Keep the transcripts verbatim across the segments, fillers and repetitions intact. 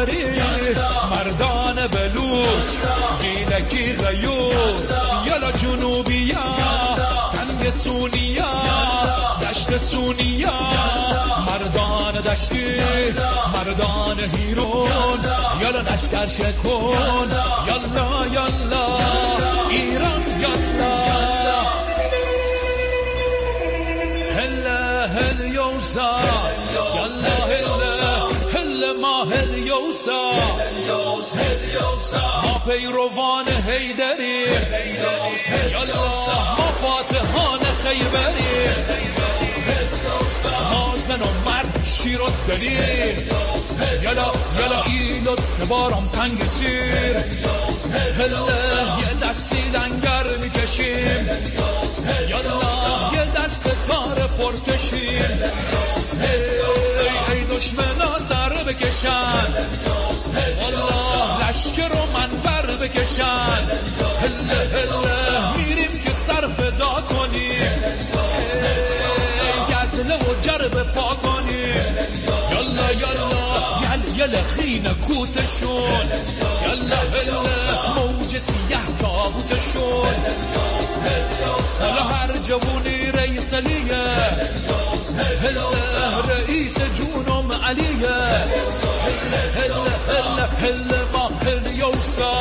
حیدری مردان بلوچ گیلکی غیور یلا جنوبیا تنگ سونیا دشت سونیا مردان دشتی مردان هیرون یلا نشکر شکن یلا یلا ایران یلا هلا هل یوسا یلا هلا هل ما هل یوسا ما پیروان حیدری یلا ما فاتحان خیبری ما زن و مرد شیر و دلیر یلا یلا ایلو تبارم تنگ سیر هلا یه دستی لنگر میکشیم یلا یه دست قطار پرکشیم ای ای دشمنا سر بکشن والله لشکر و منبر بکشن هلا هلا میریم که سر فدا کنیم گزله و جرب پا کنیم یلا یلا یل یل خین کوتشون یلا هلا موج سیه تابوتشون حالا هر جوونی رئیس علیه هلا رئیس جونم علیه هلا هلا هلا ما هل یوسا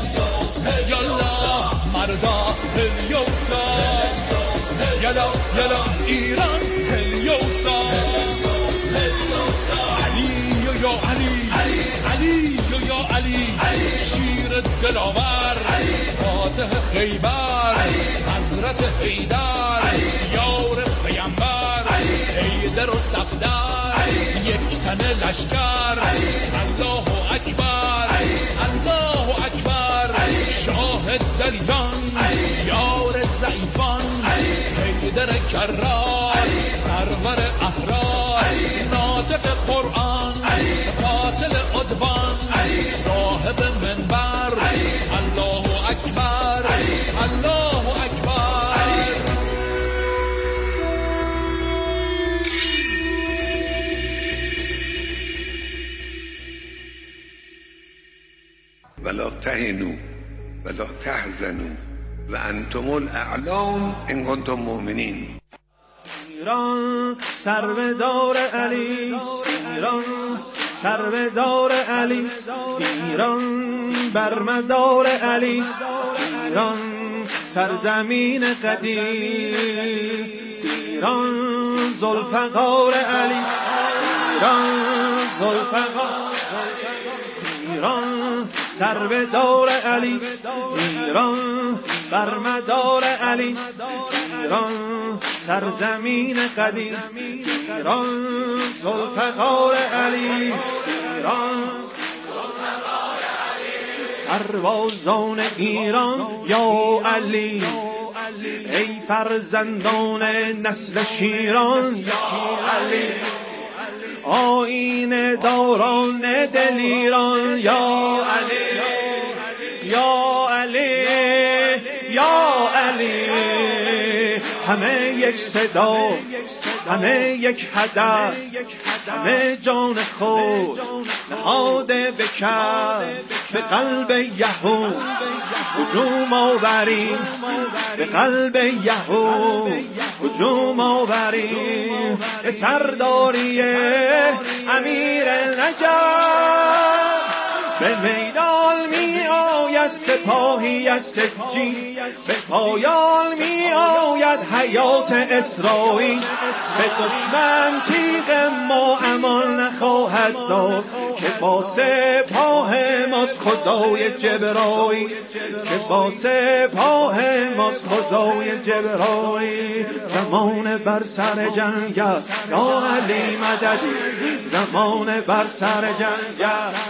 یلا مردا هل یوسا یلا یلا ایران هل یوسا علی یا علی علی یا علی شیر دلاور فاتح خیبر حضرت حیدر یار پیامبر حیدر و صفدر یک تن لشکر الله اکبر الله اکبر شاه دلیان یار ضعیفان حیدر کرار سرور احرار ناطق قرآن قاتل عدوان صاحب منبر الله اکبر الله اکبر ولا تهنوا ولا تحزنوا و انتم الاعلون ان کنتم مؤمنین. ایران سرودار علی، ایران سرودار علی، ایران برمدار علی، ایران سرزمین قدیم، ایران ذوالفقار علی، ایران ذوالفقار، ایران سرودار علی، ایران برمدار علی، ایران سرزمین قدیم، ایران ذوالفقار علی، ایران سربازان ایران یا علی، ای فرزندان نسل شیران یا علی، آیین داران دل ایران یا علی، یا علی، یا علی، همه یک صدا، همه یک هدف، همه جان خود نهاده بکرد به قلب یهود، هجوم آوریم به قلب یهود، هجوم آوریم به سرداری امیر نجف، به میدان می آید سپاهی از سجین، به پایان می آید حیات اسرائیل، به دشمن تیغ ما امان نخواهد داد، که با سپاه ماست خدای جبرائیل، که با سپاه ماست خدای جبرائیل. زمان بر سر جنگ است یا علی مددی، زمان بر سر جنگ است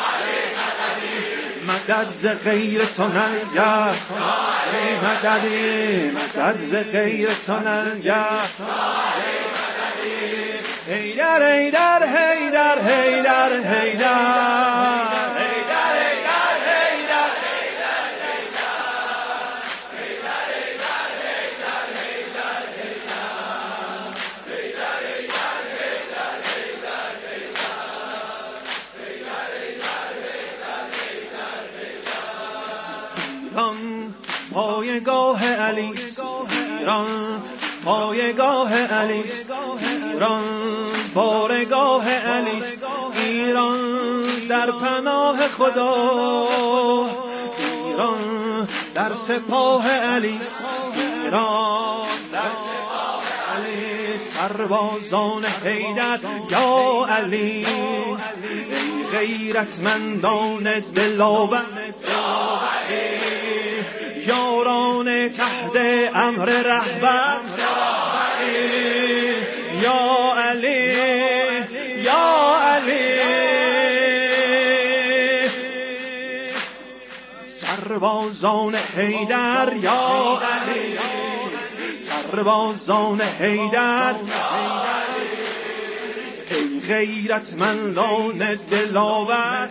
مدد ز غیر تو ننگه، مددی مدد ز غیر تو ننگه، حیدر حیدر حیدر حیدر حیدر پایگاه علی ایران، پایگاه علی ایران، بارگاه علی ایران، در پناه خدا ایران، در سپاه علی ایران، در سپاه علی، سربازان حیدر یا علی، ای غیرتمندان دلاور یاران تحت امر رهبر یا علی یا علی، سربازان حیدر یا علی، سربازان حیدر ای غیرتمندان دلاور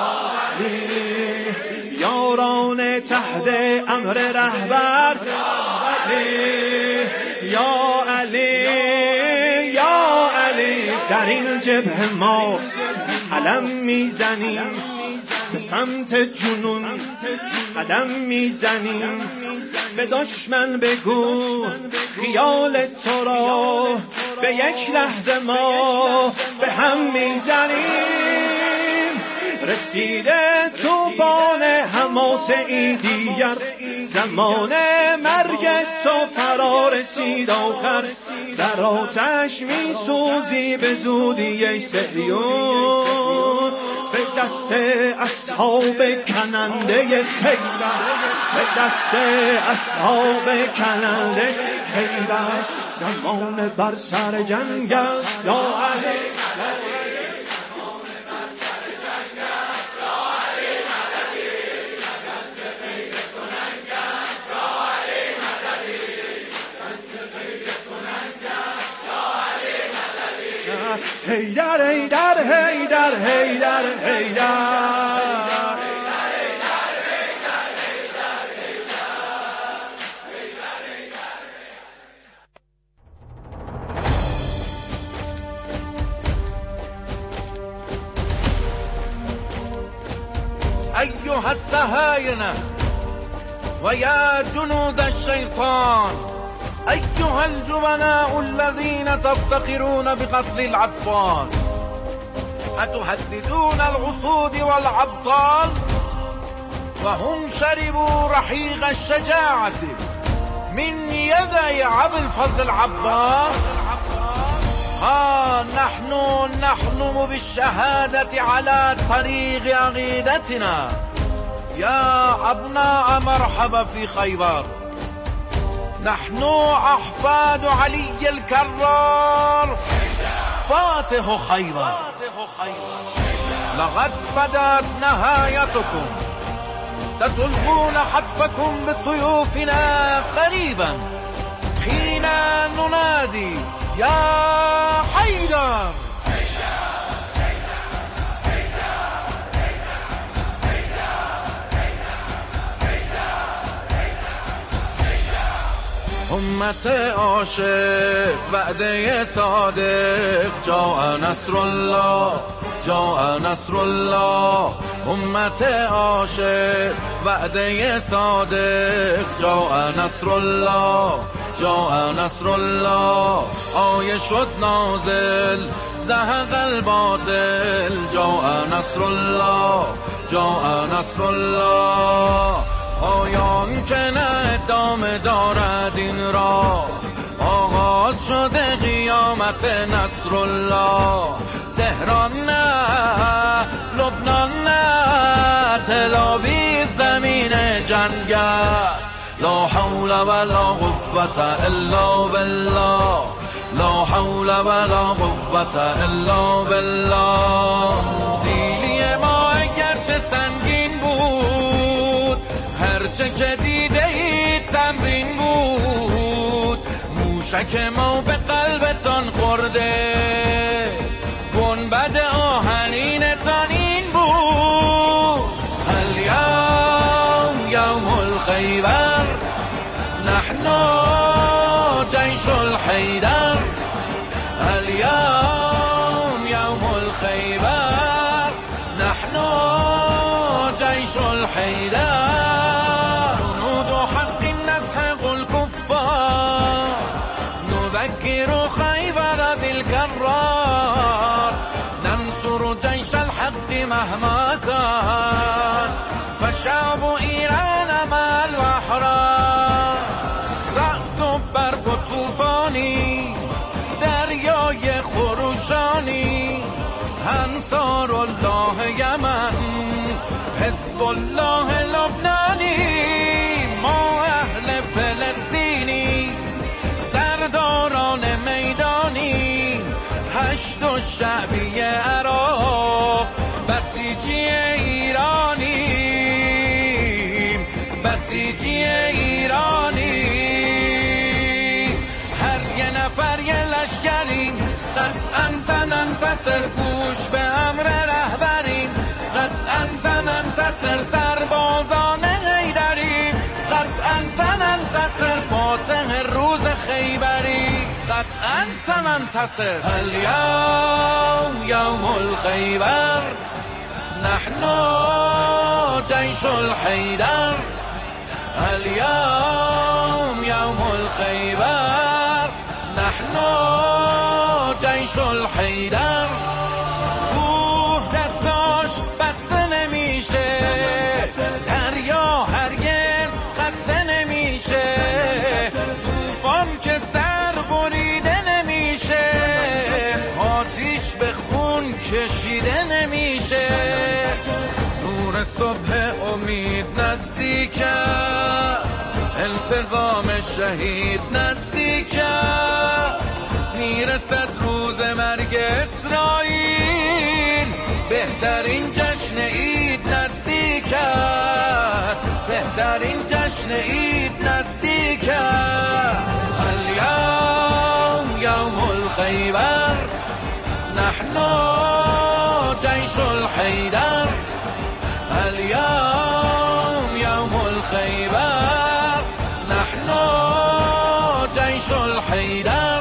یاران تحت امر رهبر یا علی یا علی، در این جبهه ما علم میزنیم، به سمت جنون قدم میزنیم، به دشمن بگو خیال تو را، به یک لحظه ما به هم میزنیم. رسیده طوفان حماسه دیگر، زمان مرگ تو فرا رسید آخر، در آتش می سوزی به زودی ای صهیون، به دست اصحاب کننده خیبر، به دست اصحاب کننده خیبر، زمان بر سر جنگ است یا علی، حیدر حیدر حیدر حیدر حیدر أيها السهاينة ويا جنود الشيطان، أيها الجبناء الذين تفتخرون بقتل الأطفال، أتهددون الأسود والأبطال وهم شربوا رحيق الشجاعة من يدي أبي الفضل العباس؟ ها نحن نحلم بالشهادة على طريق عقيدتنا يا أبناء مرحبا في خيبر، نحن أحفاد علي الكرار فاتح خيبر، لقد بدأت نهايتكم، ستلقون حتفكم بسيوفنا قريبا حين ننادي يا حيدر. امت عاشق وعده صادق، جاء نصر الله جاء نصر الله، امت عاشق وعده صادق، جاء نصر الله جاء نصر الله، آیه شد نازل زهق الباطل، جاء نصر الله جاء نصر الله، پایان که نه ادامه دارد این را، آغاز شده قیامت نصر الله، تهران نه لبنان نه تل‌آویو زمین جنگ است، لا حول ولا قوة الا بالله، لا حول ولا قوة الا بالله. سیلی ما اگرچه سنگین بود، هرچه که دیده اید تمرین بود، موشک ما به قلبتان خورده، گنبد آهنینتان این بود. الیوم یوم الخیبر، نحن جیش الحیدر، الیوم یوم الخیبر، نحن جیش الحیدر، جنود حق الأبرار ننصر جيش الحق مهما كان فشعب إيران مع الأحرار رعد و برق و طوفانی دریای خروشانی انصار الله یمن حزب الله لبنانی ما اهل فلسطینی سرداران میدانی هشت و شعبی عراق بسیجی ایرانی بسیجی ایرانی هر یه نفر یه لشکریم قطعا سننتصر گوش به امر رهبریم قطعا سننتصر سربازان حیدریم قطعا سننتصر فاتح روز خیبری قطعا سننتصر اليوم يوم الخيبر نحن جيش الحيدر اليوم يوم الخيبر نحن جيش الحيدر کوه دستاش بسته نمیشه دریا هرگز خسته نمیشه طوفان که سر بریده نمیشه آتیش به خون کشیده نمیشه نور صبح امید نزدیک است التقام شهید نزدیک است میرسد روز مرگ اسرائیل بهترین جشن عید نزدیک است بهترین جشن عید نزدیک است اليوم يوم الخيبر نحن جيش الحيدر اليوم يوم الخيبر نحن جيش الحيدر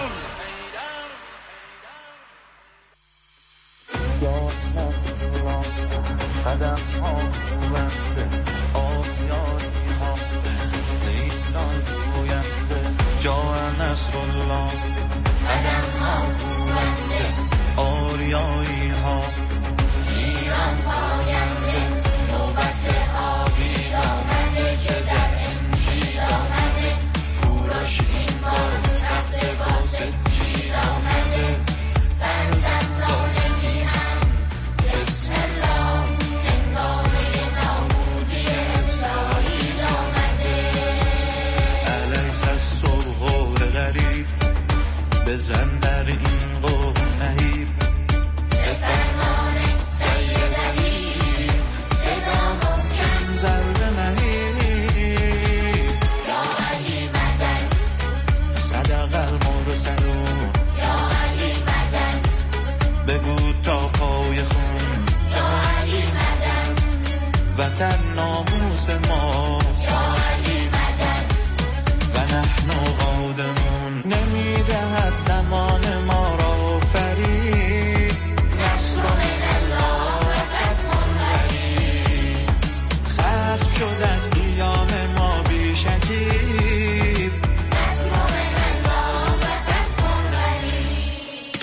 قدم ها بلنده آبیاری ها لیلان گوینده جا نصر الله قدم ها بلنده آریایی ها ایران پاینده نوبت آبی آمده که در انجیل آمده کوروش این بار رفته با سجیل آمده فرزندان میهن بسم الله هنگامه نابودی اسرائیل آمده علیس الصبح غریب بزن در این قوم نهیب به فرمان سید علی صدا محکم ضربه مهیب یا علی مدد صدق المرسلون یا علی مدد بگو تا پای خون یا علی مدد وطن ناموس ماست یا علی مدد و نحن قادمون نمیدهد زمان ما را فرید نصر من الله و فتح قریب خصم شد از قیام ما بی شکیب نصر من الله و فتح قریب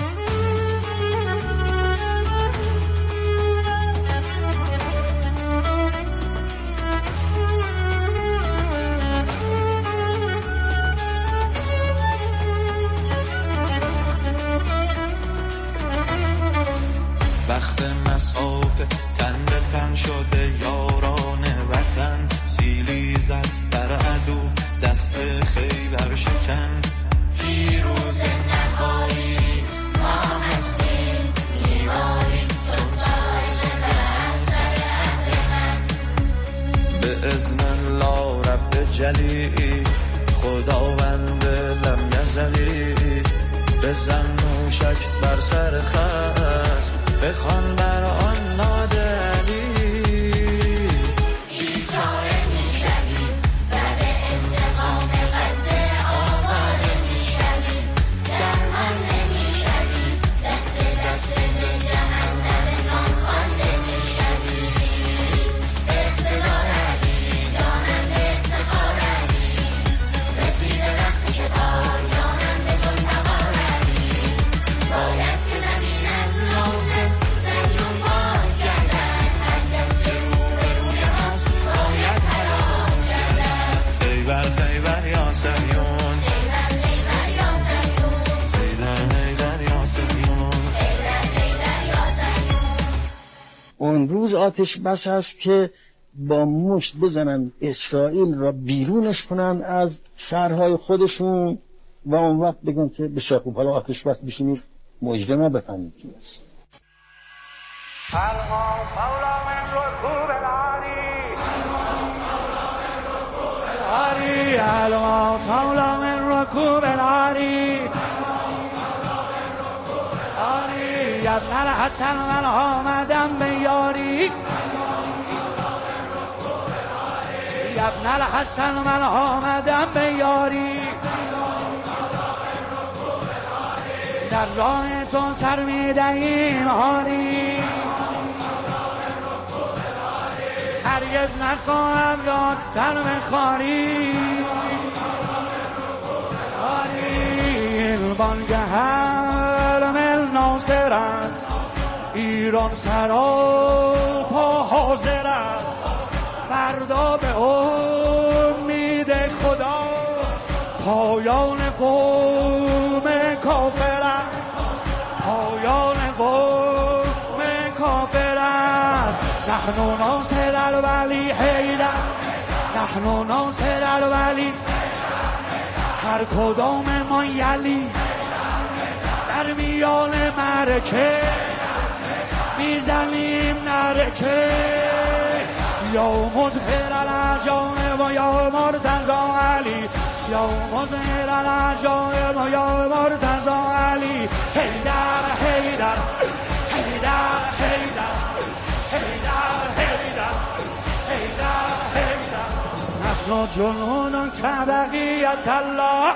وقت مسافه تن به تن شده یاران وطن سیلی زد بر عدو دست خیبر شکن پیروز نهایی ما هستیم میواریم چون سایل بر سر اهل من به اذن الله رب جلی خداوند لم یزلی بزن موشک بر سر خصم بخوان بر آن نادلی بیچاره میشویم و به انتقام غزه آواره میشویم درمانده میشویم دست دست به جهنمتان خوانده میشویم اقتدار علی جانم به افتخار علی رسیده وقت شکار جانم به ذوالفقار علی با اون روز آتش بس است که با مشت بزنن اسرائیل را بیرونش کنن از شهرهای خودشون و اون وقت بگن که به شاکوب حالا آتش بس بشینید مجده ما بفهمید کی است. علما طولا من ركوب العاری آری ابن الحسن من آمدم به یاری ابن الحسن من آمدم به یاری در راه تو سر میدهیم آری هرگز نخواهم داد سر به خاری آری بانگ حرم ناصر است ایران سراپا حاضر است فردا به امید خدا پایان قوم کافر است پایان قوم کافر است نحن ناصر الولی حیدر نحن ناصر الولی هر کدام ما یلی در میان معرکه میزنیم نرکه یا مظهر العجائب و یا مرتضی علی یا مظهر العجائب و یا مرتضی علی حیدر حیدر حیدر حیدر حیدر حیدر حیدر حیدر نحن جنون کبقیت الله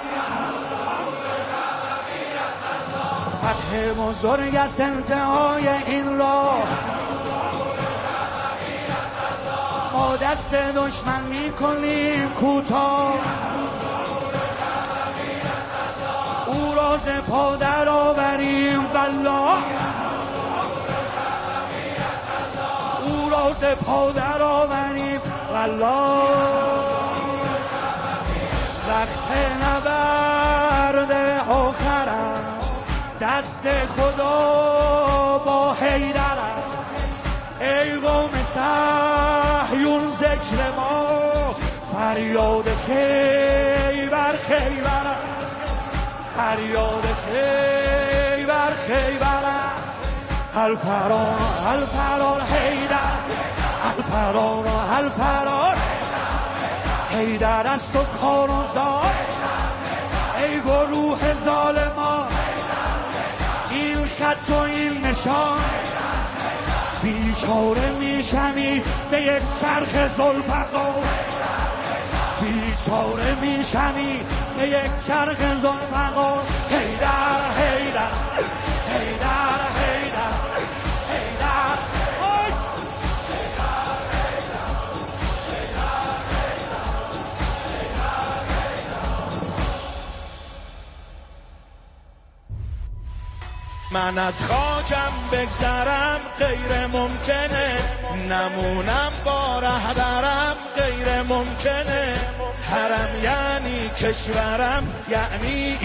فتح بزرگ است انتهای این راه ما دست دشمن می کنیم کوتاه او را ز پا در آوریم والله او را ز پا در آوریم والله وقت نبرد آخر است دست خدا با حیدر است ای قوم صهیون ذکر ما فریاد خیبر خیبر فریاد خیبر خیبر الفرار الفرار حیدر الفرار الفرار حیدر است و کار و زار ای گروه ظالمان این خط و این نشان بیچاره میشمی به یک چرخ ذوالفقار بیچاره میشمی به یک چرخ ذوالفقار حیدر حیدر حیدر حیدر حیدر من از خاکم بگذرم غیر ممکنه نمونم با رهبرم غیر ممکنه حرم یعنی کشورم یعنی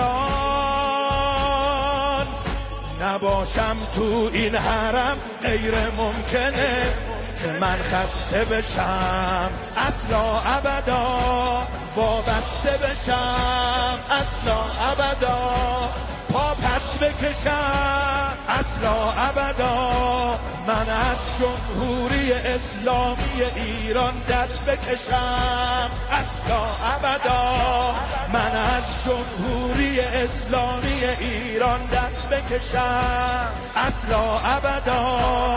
ایران نباشم تو این حرم غیر ممکنه که من خسته بشم اصلا ابدا وابسته بشم اصلا ابدا پا پس بکشم اصلا ابدا من از جمهوری اسلامی ایران دست بکشم اصلا ابدا من از جمهوری اسلامی ایران دست بکشم اصلا ابدا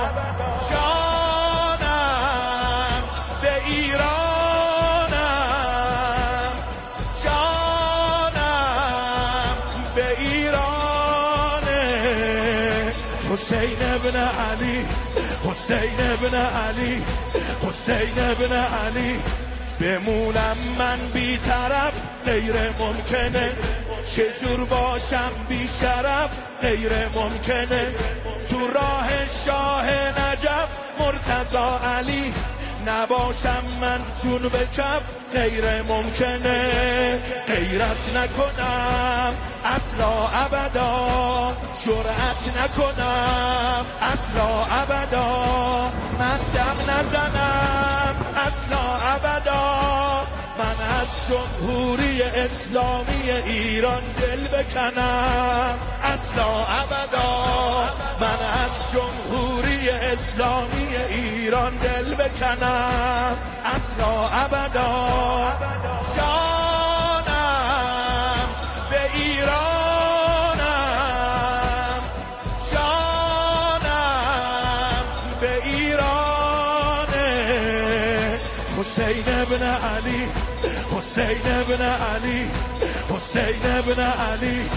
جانم به ایرانم جانم به ایرانه حسین ابن علی حسین ابن علی حسین ابن علی بمونم من بی‌طرف غیر ممکنه چجور باشم بی شرف غیر ممکنه تو راه شاه نجف مرتضی علی نباشم من جون به کف غیر ممکنه غیرت نکنم اصلا اصلا ابدا جرأت نکنم، اصلا ابدا من دم نزنم، اصلا ابدا من از جمهوری اسلامی ایران دل بکنم، اصلا ابدا من از جمهوری اسلامی ایران دل بکنم، اصلا ابدا جانم به ایرانم، جانم به ایران حسین ابن علی، حسین ابن علی، حسین ابن علی.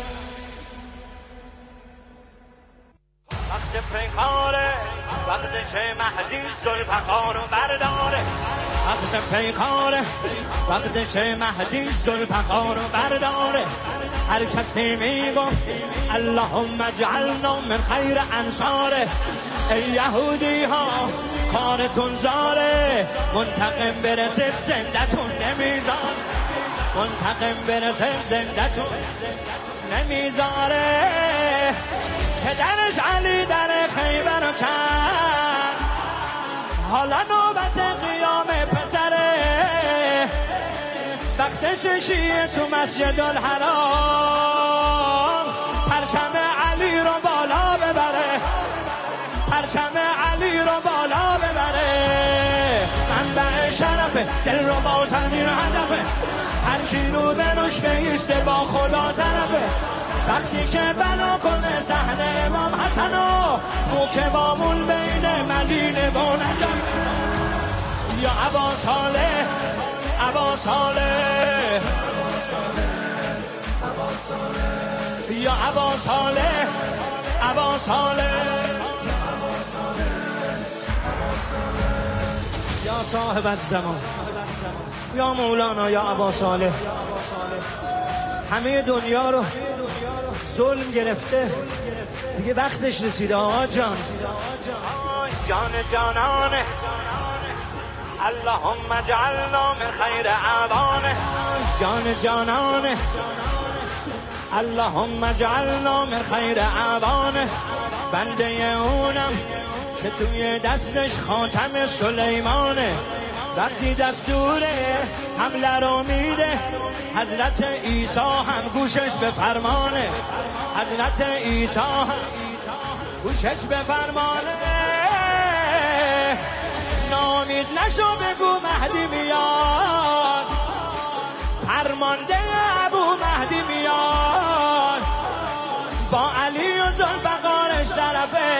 وقت پیکاره وقت چه مهدی ذوالفقار رو برداره، وقت پیکاره وقت چه مهدی ذوالفقار رو برداره. هر کسی میگفت اللهم اجعلنا من خیر انصاره. ای یهودی ها کارتون زاره، منتقم برسه زندتون نمیذاره، منتقم برسه زندتون نمیذاره. پدرش علی در خیبر رو کرد، حالا نوبت قیام پسره. وقتش شیعه تو مسجد الحرام پرچم علی رو بالا ببره، پرچم علی رو بالا ببره. منبع شرفه دل رو با تنیر هدفه، هر کی رو به روش بیسته با خدا طرفه. وقتی که بنا کنه صحنه امام حسن و موکبامون بین مدینه و نجف. یا ابا صالح ابا صالح یا ابا صالح ابا صالح یا صاحب الزمان یا مولانا یا ابا صالح. همه دنیا رو ظلم گرفته، دیگه وقتش رسیده آقا جان. جان جانانه اللهم اجعلنا من خیر اعوانه، جان جانانه اللهم اجعلنا من خیر اعوانه. بنده اونم که توی دستش خاتم سلیمانه. وقتی دستور حمله رو میده حضرت عیسی هم گوشش به فرمانه، حضرت عیسی هم گوشش به فرمانه. نامید نشو بگو مهدی میاد، فرمانده ابو مهدی میاد، با علی و ذوالفقارش طرفه.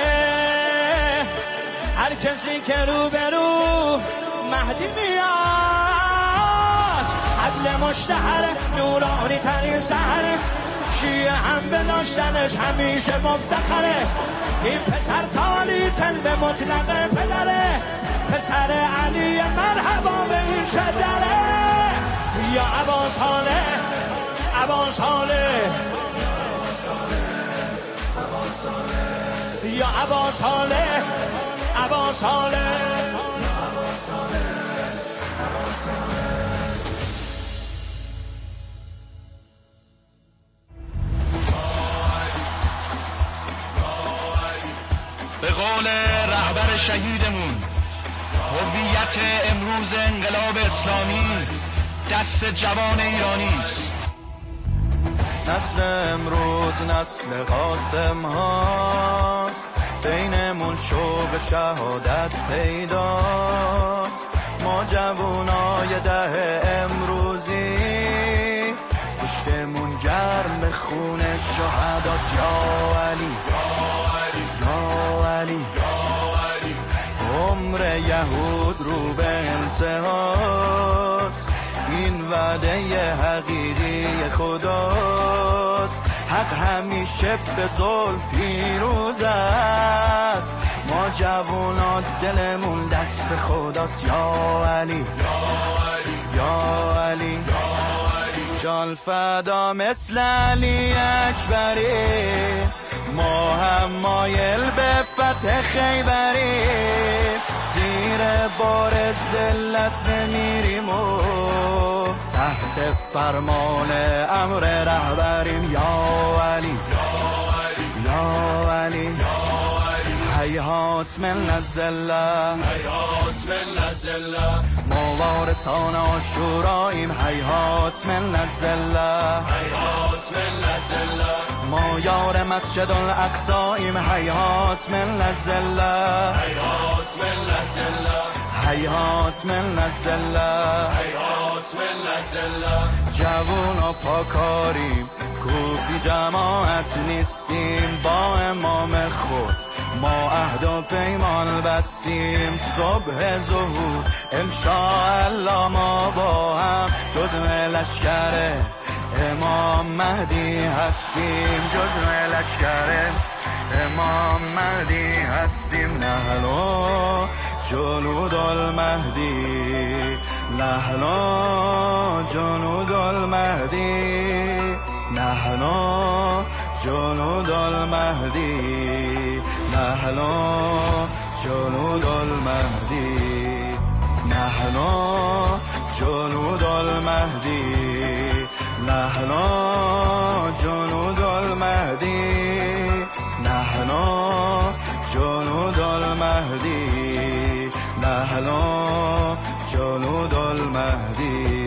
هر کسی که رو به رو مهدی میاد، عدل مشتهر نورانی ترین سحر. شیعه هم به داشتنش همیشه مفتخره. این پسر تالی تل به مطلق پدره، پسر علی مرحبا به این شجره. یا ابا صالح ابا صالح یا ابا صالح ابا صالح. به قول رهبر شهیدمون، هویت امروز انقلاب اسلامی دست جوان ایرانی است. نسل امروز نسل قاسم هاست، بینمون شوق شهادت پیداست. ما جوانای ده امروزی پشتمون گرم به خون شهداست. یا علی یا علی عمر یهود رو به انتهاست، این وعده حقیقی خداست. حق همیشه به ظلم پیروز است، ما جوانات دلمون دست خداست. یا علی یا علی جان فدا مثل علی اکبری، ما هم مایل به فتح خیبریم، زیر بار ذلت نمیریم و تحت فرمان امر رهبریم. یا علی یا علی حیات من الذله، حیات من الذله، ما وارثان عاشوراییم. حیات من الذله، حیات من الذله، ما یار مسجد الاقصاییم. حیات من الذله، حیات من الذله، حیات من الذله، حیات من الذله. جوون و پاکاریم، کوفی جماعت نیستیم. با امام خود ما عهد و پیمان بستیم. صبح ظهور انشاءالله ما با هم جزو لشکر امام مهدی هستیم. جزو لشکر امام مهدی هستیم. نحلو جنود المهدی، نحلو جنود المهدی، نحنو جنود المهدی، نحنو جنود المهدی، نحنو جنود المهدی، نحنو جنود المهدی، نحنو جنود المهدی، نحنو جنود المهدی.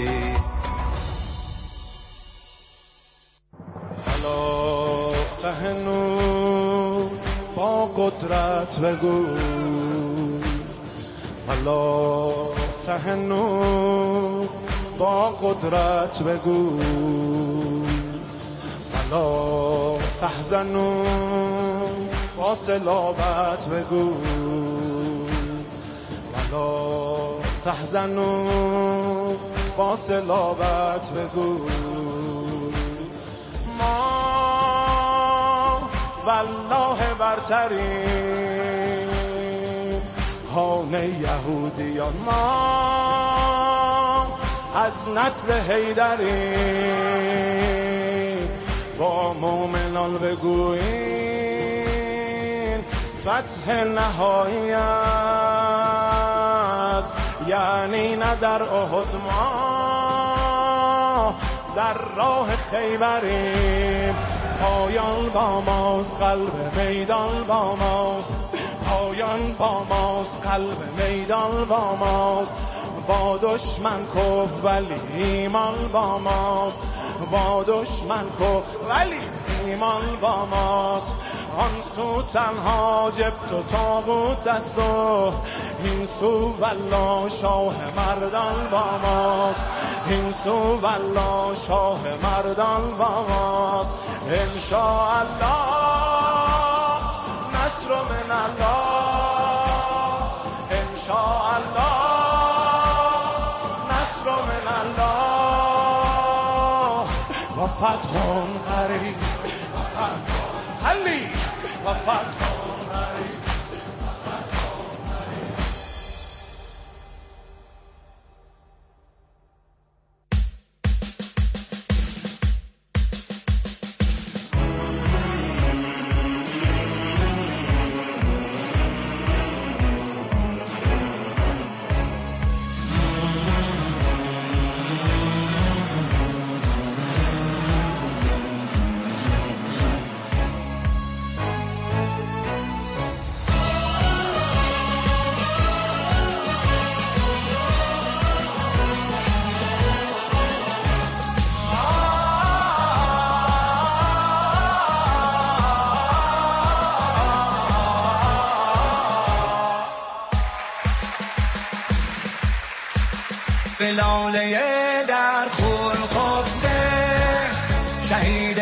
الا تهنو با قدرت بگو، الا تهنو با قدرت بگو، الا تحزنو با صلابت بگو، الا تحزنو با صلابت بگو. ما والله برتریم هان یهودیان، ما از نسل حیدریم. با مومنان بگوییم فتح نهایی است، یعنی نه در احد ما در راه خیبریم. پایان با ماست قلب میدان با ماست، پایان با ماست قلب میدان با ماست. با دشمن کف ولی ایمان با ماست، با دشمن کف ولی ایمان با ماست. آن سو تنها جبت و تاغوت است و این سو والله شاه مردان با ماست، این سو والله شاه مردان با ماست. انشاءالله نصر من الله، انشاءالله نصر من الله. و فتح قریب و فتح حلی و فتح قریب. به لاله در خور خفته شهید